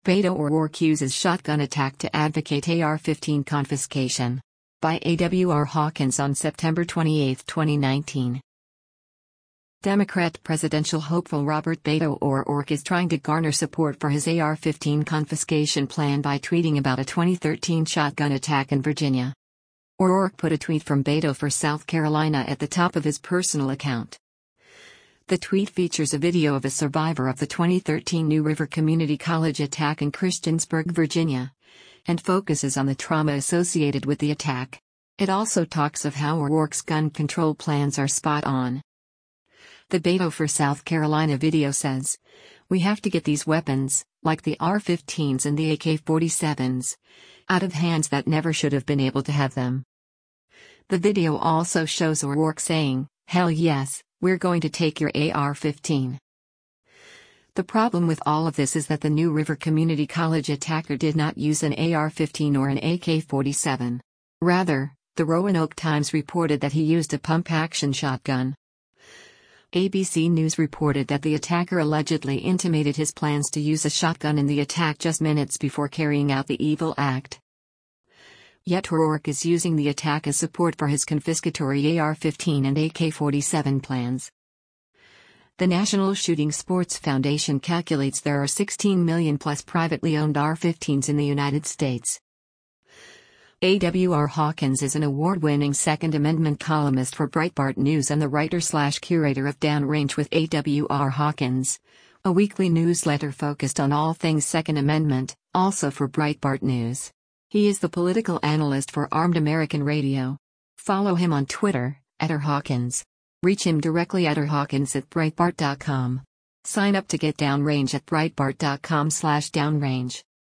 Beto O'Rourke uses shotgun attack to advocate AR-15 confiscation. By A.W.R. Hawkins on September 28, 2019. Democrat presidential hopeful Robert Beto O'Rourke is trying to garner support for his AR-15 confiscation plan by tweeting about a 2013 shotgun attack in Virginia. O'Rourke put a tweet from Beto for South Carolina at the top of his personal account. The tweet features a video of a survivor of the 2013 New River Community College attack in Christiansburg, Virginia, and focuses on the trauma associated with the attack. It also talks of how O'Rourke's gun control plans are spot on. The Beto for South Carolina video says, "We have to get these weapons, like the AR-15s and the AK-47s, out of hands that never should have been able to have them." The video also shows O'Rourke saying, "Hell yes, we're going to take your AR-15. The problem with all of this is that the New River Community College attacker did not use an AR-15 or an AK-47. Rather, the Roanoke Times reported that he used a pump-action shotgun. ABC News reported that the attacker allegedly intimated his plans to use a shotgun in the attack just minutes before carrying out the evil act. Yet O'Rourke is using the attack as support for his confiscatory AR-15 and AK-47 plans. The National Shooting Sports Foundation calculates there are 16 million plus privately owned AR-15s in the United States. A.W.R. Hawkins is an award-winning Second Amendment columnist for Breitbart News and the writer/curator of Downrange with A.W.R. Hawkins, a weekly newsletter focused on all things Second Amendment, also for Breitbart News. He is the political analyst for Armed American Radio. Follow him on Twitter, @RHawkins. Reach him directly at rhawkins@breitbart.com. Sign up to get Downrange at breitbart.com/downrange.